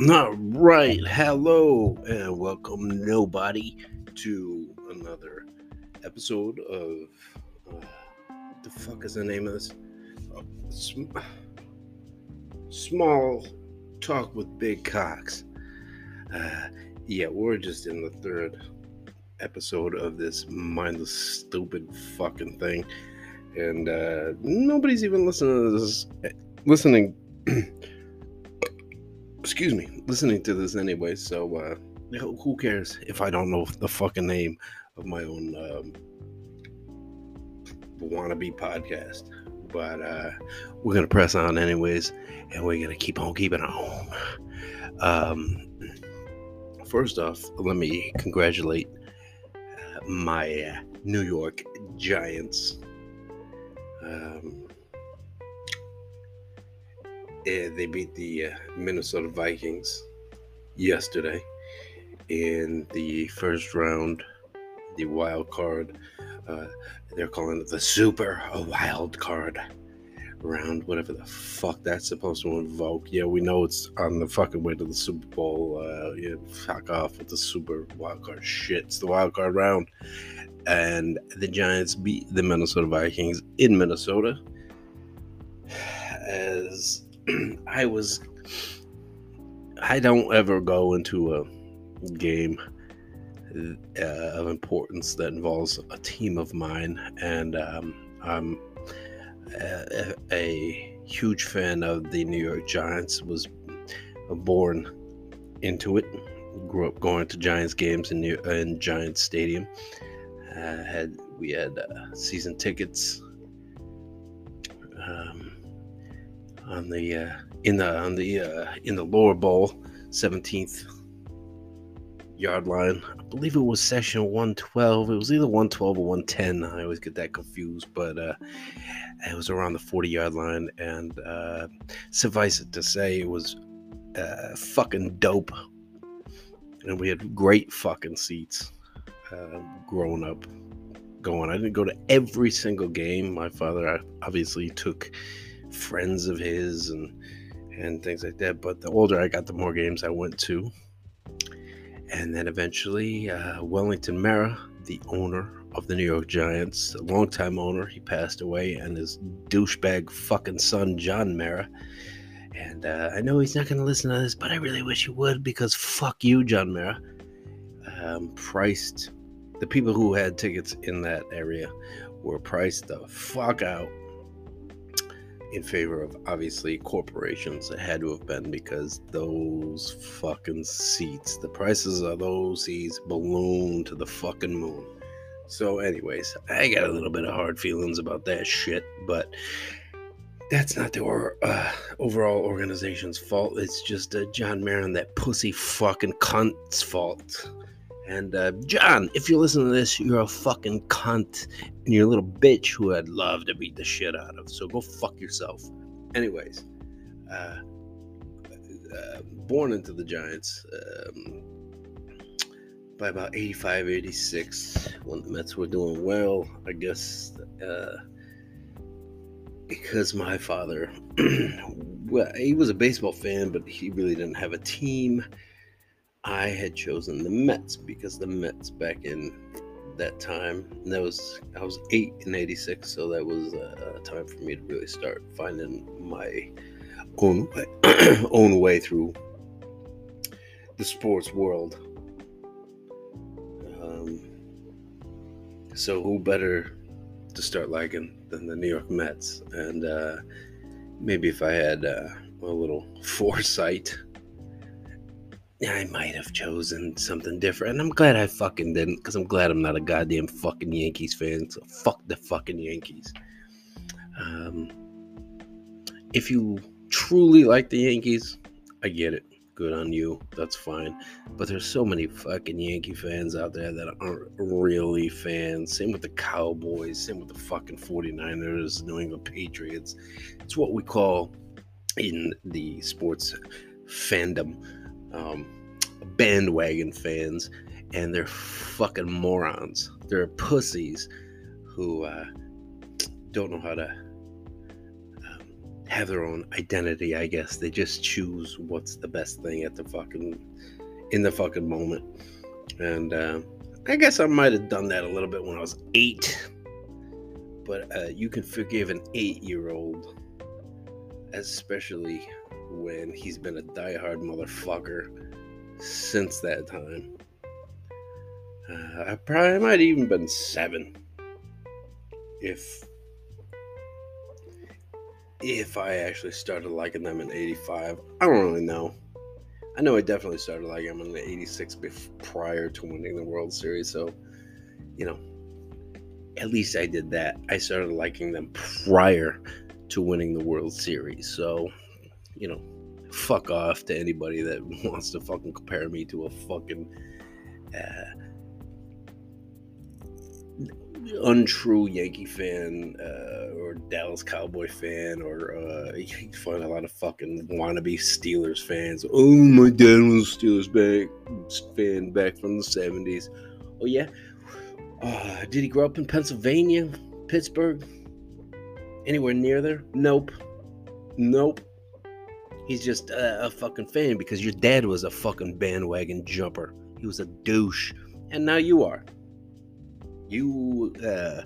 All right, hello and welcome, nobody, to another episode of what the fuck is the name of this? Uh, Sm- Small talk with big cocks. Uh, yeah, we're just in the third episode of this mindless, stupid fucking thing, and nobody's even listening to this. Listening. Excuse me, listening to this anyway, so who cares if I don't know the fucking name of my own wannabe podcast? But we're gonna press on anyways, and we're gonna keep on keeping on. First off, let me congratulate my New York Giants. They beat the Minnesota Vikings yesterday in the first round, the wild card. They're calling it the super wild card round, whatever the fuck that's supposed to invoke. Yeah, we know it's on the fucking way to the Super Bowl. Fuck off with the super wild card shit. It's the wild card round. And the Giants beat the Minnesota Vikings in Minnesota. As I don't ever go into a game of importance that involves a team of mine, and I'm a huge fan of the New York Giants. Was born into it. Grew up going to Giants games in Giants Stadium. We had season tickets on the in the lower bowl, 17th yard line. I believe it was section 112. It was either 112 or 110. I always get that confused, but it was around the 40-yard line, and suffice it to say, it was fucking dope. And we had great fucking seats growing up. I didn't go to every single game. My father obviously took friends of his and things like that, but the older I got, the more games I went to. And then eventually Wellington Mara, the owner of the New York Giants, a longtime owner, he passed away, and his douchebag fucking son John Mara. And I know he's not going to listen to this, but I really wish he would, because fuck you, John Mara. Priced the people who had tickets in that area were priced the fuck out in favor of, obviously, corporations. It had to have been, because those fucking seats, the prices of those seats ballooned to the fucking moon. So anyways, I got a little bit of hard feelings about that shit, but that's not the overall organization's fault. It's just John Maron, that pussy fucking cunt's fault. And John, if you listen to this, you're a fucking cunt, and you're a little bitch who I'd love to beat the shit out of. So go fuck yourself. Anyways, born into the Giants by about 85, 86, when the Mets were doing well, I guess, because my father, well, he was a baseball fan, but he really didn't have a team. I had chosen the Mets, because the Mets back in that time, I was 8 in 86, so that was a time for me to really start finding my own way through the sports world. So who better to start liking than the New York Mets? And maybe if I had a little foresight, I might have chosen something different. And I'm glad I fucking didn't, because I'm glad I'm not a goddamn fucking Yankees fan. So fuck the fucking Yankees. If you truly like the Yankees, I get it. Good on you. That's fine. But there's so many fucking Yankee fans out there that aren't really fans. Same with the Cowboys. Same with the fucking 49ers, New England Patriots. It's what we call in the sports fandom bandwagon fans, and they're fucking morons. They're pussies who don't know how to have their own identity, I guess. They just choose what's the best thing in the fucking moment. And I guess I might have done that a little bit when I was 8. But you can forgive an 8-year-old, especially when he's been a diehard motherfucker since that time. I probably might have even been 7 if I actually started liking them in 85. I don't really know. I know I definitely started liking them in the 86 prior to winning the World Series. So, at least I did that. I started liking them prior to winning the World Series. So, fuck off to anybody that wants to fucking compare me to a fucking untrue Yankee fan or Dallas Cowboy fan, or you can find a lot of fucking wannabe Steelers fans. Oh, my dad was a Steelers fan back from the 70s. Oh yeah? Did he grow up in Pennsylvania? Pittsburgh? Anywhere near there? Nope. He's just a fucking fan because your dad was a fucking bandwagon jumper. He was a douche. And now you are. You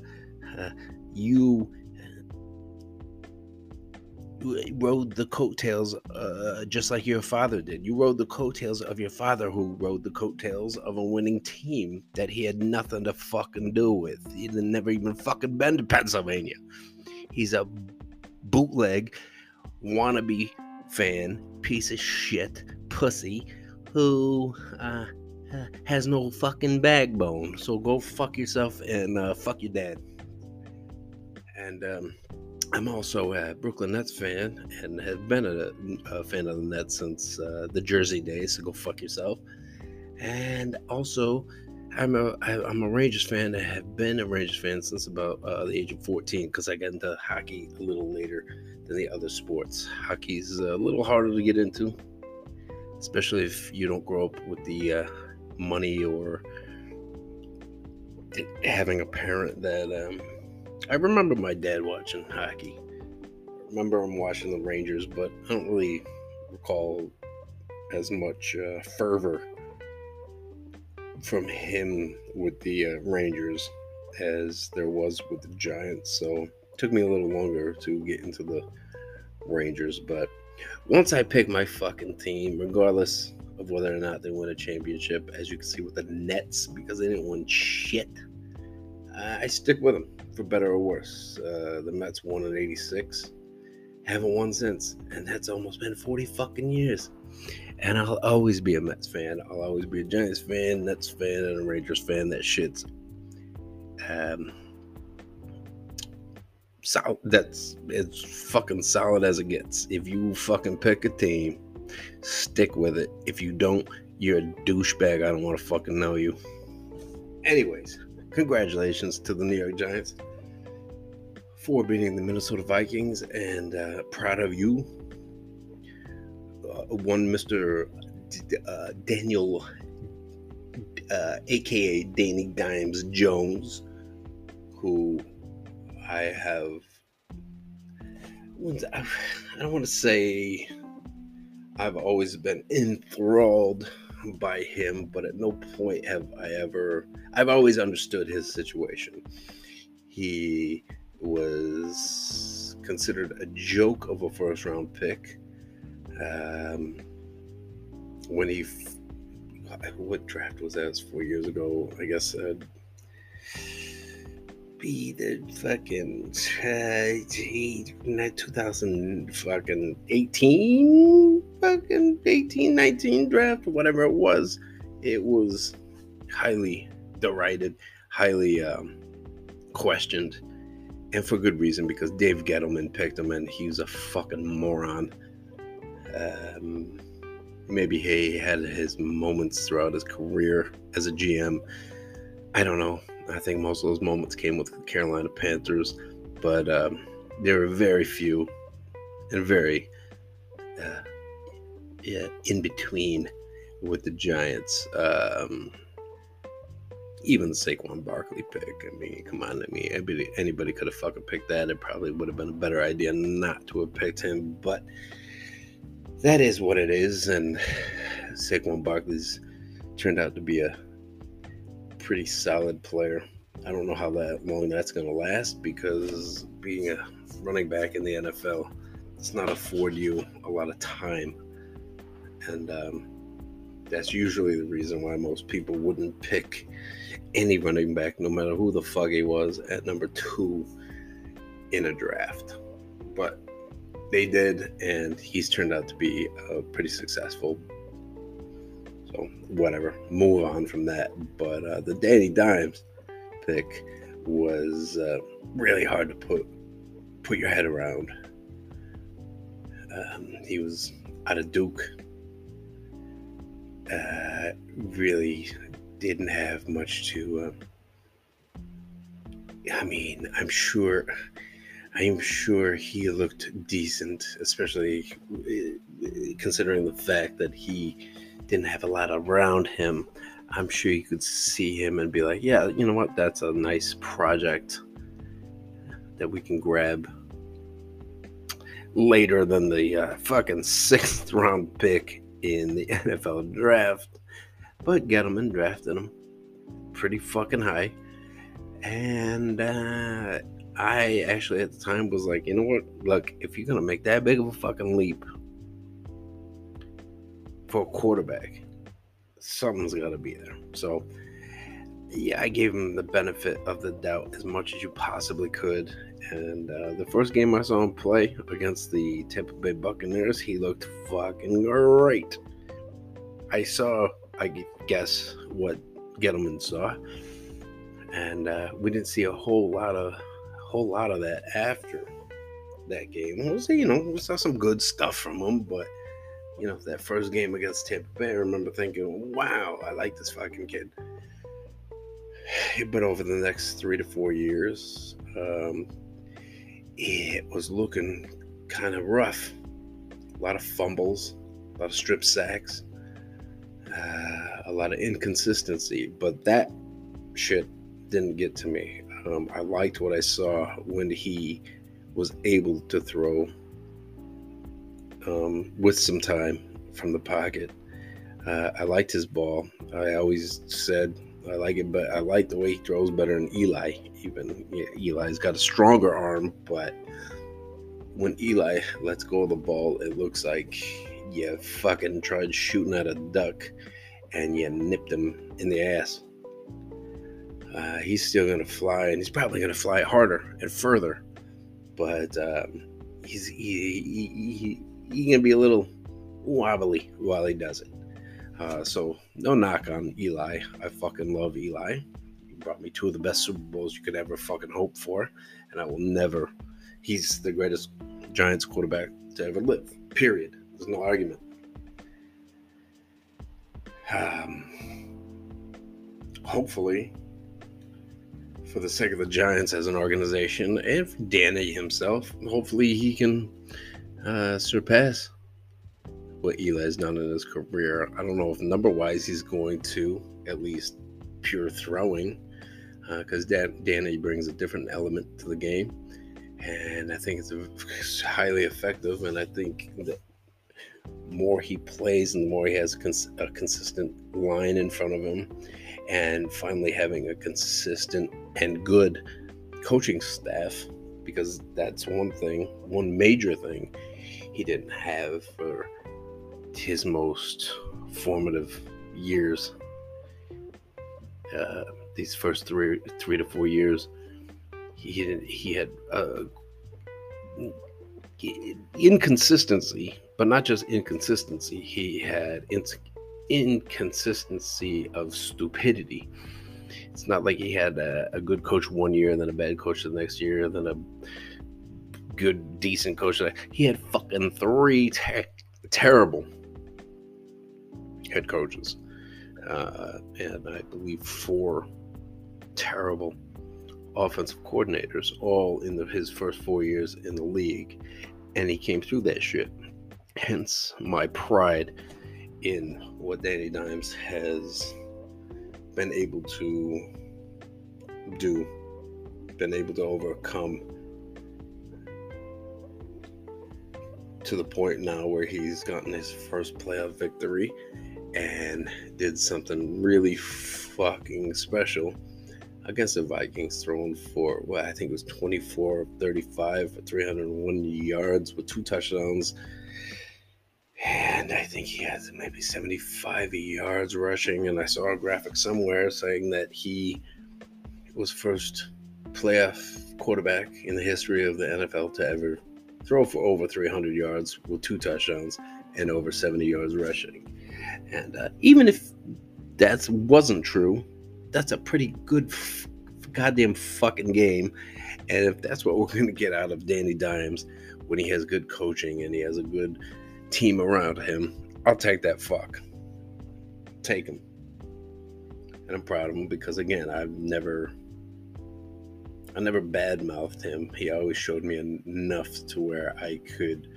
rode the coattails just like your father did. You rode the coattails of your father, who rode the coattails of a winning team that he had nothing to fucking do with. He'd never even fucking been to Pennsylvania. He's a bootleg wannabe fan, piece of shit, pussy, who has no fucking backbone. So go fuck yourself and fuck your dad. And I'm also a Brooklyn Nets fan and have been a fan of the Nets since the Jersey days, so go fuck yourself. And also, I'm a Rangers fan. I have been a Rangers fan since about the age of 14, because I got into hockey a little later than the other sports. Hockey's a little harder to get into, especially if you don't grow up with the money or having a parent that... I remember my dad watching hockey. I remember him watching the Rangers, but I don't really recall as much fervor from him with the Rangers as there was with the Giants. So it took me a little longer to get into the Rangers. But once I pick my fucking team, regardless of whether or not they win a championship, as you can see with the Nets, because they didn't win shit, I stick with them, for better or worse. The Mets won in 86. Haven't won since. And that's almost been 40 fucking years. And I'll always be a Mets fan. I'll always be a Giants fan, Nets fan, and a Rangers fan. That shit's... it's fucking solid as it gets. If you fucking pick a team, stick with it. If you don't, you're a douchebag. I don't want to fucking know you. Anyways, congratulations to the New York Giants for beating the Minnesota Vikings, and proud of you. One Mr. Daniel, aka Danny Dimes Jones, who I don't want to say I've always been enthralled by him, but at no point I've always understood his situation. He was considered a joke of a first round pick when what draft was that? 4 years ago, I guess. Be the fucking 2018 19 draft, or whatever it was. It was highly derided, highly questioned, and for good reason, because Dave Gettleman picked him and he was a fucking moron. Maybe he had his moments throughout his career as a GM. I don't know. I think most of those moments came with the Carolina Panthers, but there were very few and very in between with the Giants. Even the Saquon Barkley pick. I mean, come on. I mean, anybody could have fucking picked that. It probably would have been a better idea not to have picked him. But that is what it is. And Saquon Barkley's turned out to be a pretty solid player. I don't know how long that's going to last, because being a running back in the NFL does not afford you a lot of time. And that's usually the reason why most people wouldn't pick any running back, no matter who the fuck he was, at number 2 in a draft. But they did, and he's turned out to be pretty successful. So whatever, move on from that. But the Danny Dimes pick was really hard to put your head around. He was out of Duke. Really didn't have much to. I mean, I'm sure he looked decent, especially considering the fact that he didn't have a lot around him. I'm sure you could see him and be like, yeah, you know what? That's a nice project that we can grab later than the fucking 6th round pick in the NFL draft. But Gettleman drafted him pretty fucking high. And I actually at the time was like, you know what? Look, if you're going to make that big of a fucking leap for a quarterback, something's got to be there. So, yeah, I gave him the benefit of the doubt as much as you possibly could. And the first game I saw him play against the Tampa Bay Buccaneers, he looked fucking great. I guess, what Gettleman saw. And we didn't see a whole lot of that after that game. We saw some good stuff from him, but that first game against Tampa Bay, I remember thinking, wow, I like this fucking kid. But over the next 3 to 4 years, it was looking kind of rough. A lot of fumbles, a lot of strip sacks, a lot of inconsistency, but that shit didn't get to me. I liked what I saw when he was able to throw with some time from the pocket. I liked his ball. I always said I like it, but I like the way he throws better than Eli. Eli's got a stronger arm, but when Eli lets go of the ball, it looks like you fucking tried shooting at a duck and you nipped him in the ass. He's still going to fly, and he's probably going to fly harder and further, but he's going to be a little wobbly while he does it. So no knock on Eli. I fucking love Eli. He brought me 2 of the best Super Bowls you could ever fucking hope for, and I will never. He's the greatest Giants quarterback to ever live. Period. There's no argument. Hopefully, for the sake of the Giants as an organization, and for Danny himself, hopefully he can surpass what Eli's done in his career. I don't know if number-wise he's going to, at least pure throwing, because Danny brings a different element to the game, and I think it's highly effective, and I think that more he plays and the more he has a consistent line in front of him, and finally having a consistent and good coaching staff, because that's one major thing he didn't have for his most formative years. These first three to 4 years, he had inconsistency, but not just inconsistency. He had inconsistency of stupidity. It's not like he had a good coach one year and then a bad coach the next year, and then a good, decent coach. He had fucking 3 terrible head coaches, and I believe 4 terrible offensive coordinators, all in his first 4 years in the league, and he came through that shit. Hence my pride in what Danny Dimes has been able to overcome to the point now where he's gotten his first playoff victory and did something really fucking special against the Vikings, throwing for, I think it was 24 of 35 for 301 yards with 2 touchdowns. And I think he has maybe 75 yards rushing. And I saw a graphic somewhere saying that he was first playoff quarterback in the history of the NFL to ever throw for over 300 yards with 2 touchdowns and over 70 yards rushing. And even if that wasn't true, that's a pretty good goddamn fucking game. And if that's what we're going to get out of Danny Dimes when he has good coaching and he has a good team around him, I'll take that fuck. Take him. And I'm proud of him because, again, I never badmouthed him. He always showed me enough to where I could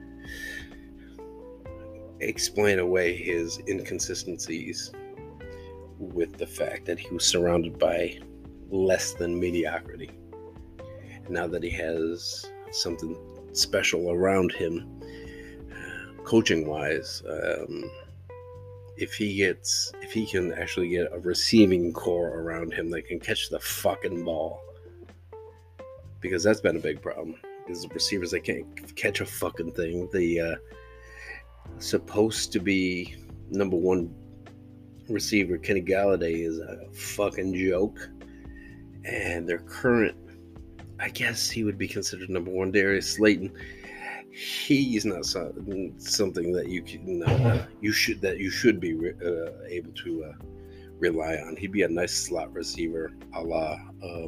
explain away his inconsistencies with the fact that he was surrounded by less than mediocrity. And now that he has something special around him, coaching wise, if he can actually get a receiving core around him that can catch the fucking ball, because that's been a big problem, is the receivers that can't catch a fucking thing. The supposed to be number 1 receiver, Kenny Galladay, is a fucking joke. And their current, I guess he would be considered number 1, Darius Slayton. He's not something that you should be able to rely on. He'd be a nice slot receiver, a la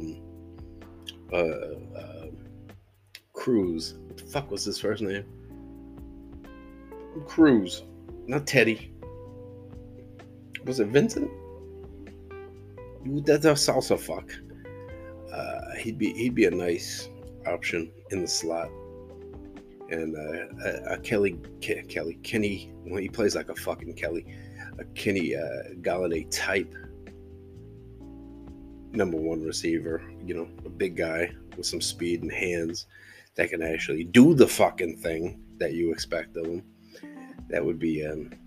Cruz. What the fuck was his first name? Cruz, not Teddy. Was it Vincent? That's a salsa fuck. He'd be a nice option in the slot. And Kenny, well, he plays like a fucking Kelly. A Kenny Galladay type number 1 receiver. A big guy with some speed and hands that can actually do the fucking thing that you expect of him. That would be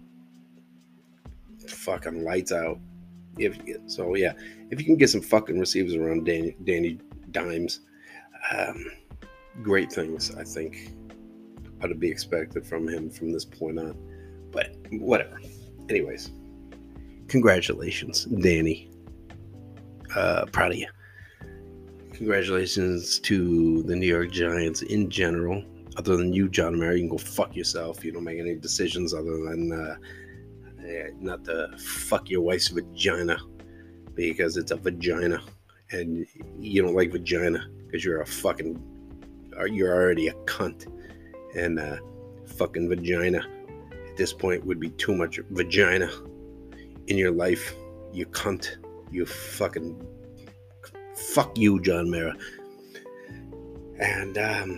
fucking lights out. If you can get some fucking receivers around Danny Dimes, great things, I think, are to be expected from him from this point on. But whatever. Anyways, congratulations, Danny. Proud of you. Congratulations to the New York Giants in general. Other than you, John Mara, you can go fuck yourself. You don't make any decisions other than not to fuck your wife's vagina, because it's a vagina, and you don't like vagina because you're already a cunt, and fucking vagina at this point would be too much vagina in your life. You cunt. You fucking fuck you, John Mara. And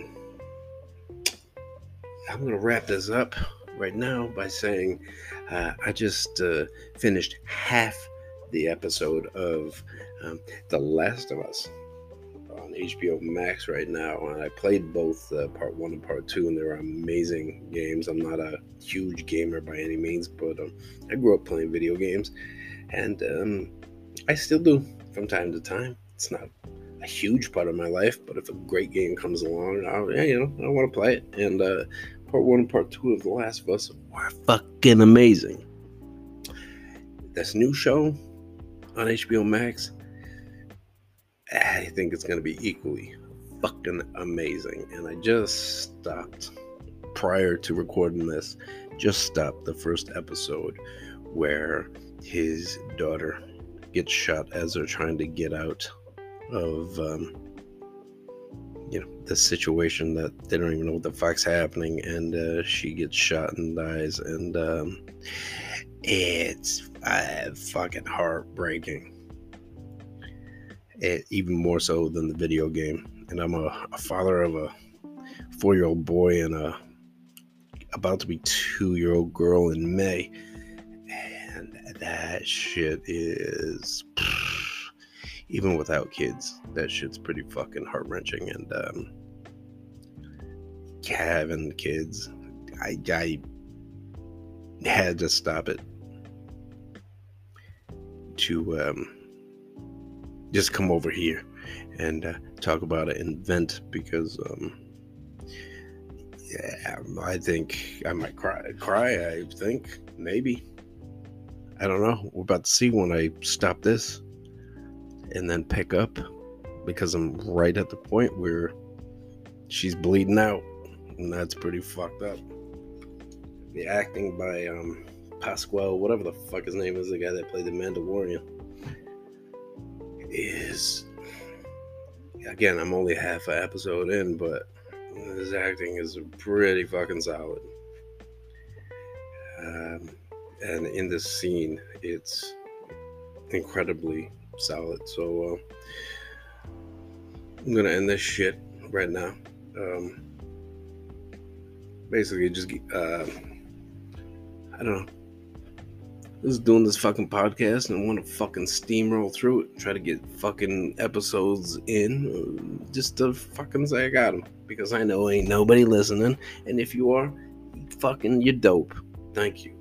I'm going to wrap this up right now by saying I just finished half the episode of The Last of Us on HBO Max right now, and I played both part 1 and part 2, and they were amazing games. I'm not a huge gamer by any means, but I grew up playing video games, and I still do from time to time. It's not a huge part of my life, but if a great game comes along, I want to play it. And part 1 and part 2 of The Last of Us were fucking amazing. This new show on HBO Max, I think it's going to be equally fucking amazing. And I just stopped, prior to recording this, the first episode where his daughter gets shot as they're trying to get out of the situation that they don't even know what the fuck's happening, and she gets shot and dies, and it's fucking heartbreaking. Even more so than the video game. And I'm a father of a 4-year-old boy and a about to be 2-year-old girl in May, and that shit is, even without kids, that shit's pretty fucking heart-wrenching. And having kids, I had to stop it to just come over here and talk about it and vent, because yeah, I think I might cry, I think, maybe. I don't know. We're about to see when I stop this and then pick up, because I'm right at the point where she's bleeding out, and that's pretty fucked up. The acting by Pasquale, whatever the fuck his name is, the guy that played the Mandalorian, is, again, I'm only half an episode in, but his acting is pretty fucking solid. And in this scene, it's incredibly solid. So I'm gonna end this shit right now. Basically, just I don't know. Just doing this fucking podcast, and I want to fucking steamroll through it, try to get fucking episodes in, just to fucking say I got them, because I know ain't nobody listening, and if you are, you're dope. Thank you.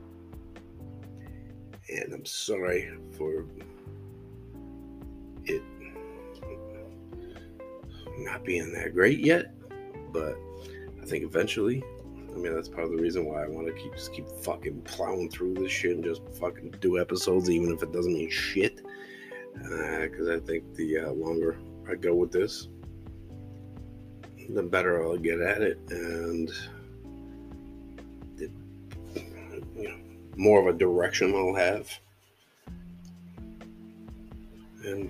And I'm sorry for it not being that great yet, but I think eventually, I mean, that's part of the reason why I want to keep fucking plowing through this shit and just fucking do episodes, even if it doesn't mean shit. Because I think the longer I go with this, the better I'll get at it, and more of a direction I'll have. And,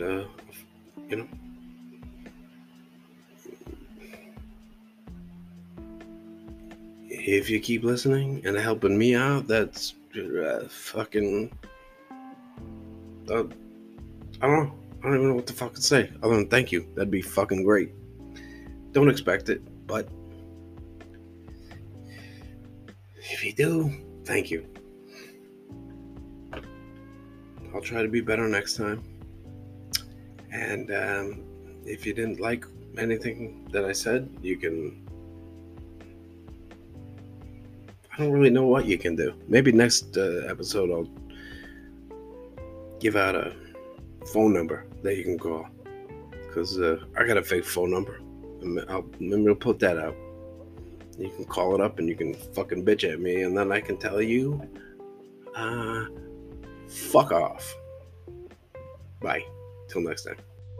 if you keep listening and helping me out, that's fucking... I don't know. I don't even know what to fucking say other than thank you. That'd be fucking great. Don't expect it, but if you do, thank you. I'll try to be better next time. And if you didn't like anything that I said, you can... I don't really know what you can do. Maybe next episode I'll give out a phone number that you can call. Because I got a fake phone number. Maybe I'll put that out. You can call it up and you can fucking bitch at me, and then I can tell you, fuck off. Bye. Till next time.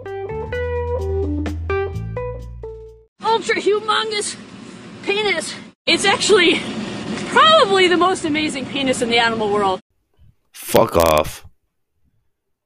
Ultra humongous penis. It's actually probably the most amazing penis in the animal world. Fuck off.